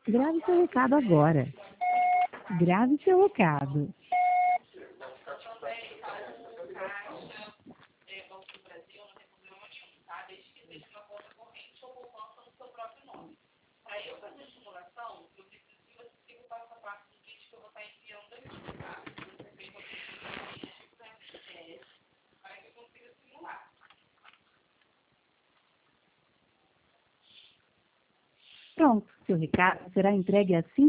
Grave seu recado agora. Grave seu recado. Pronto, seu recado será entregue assim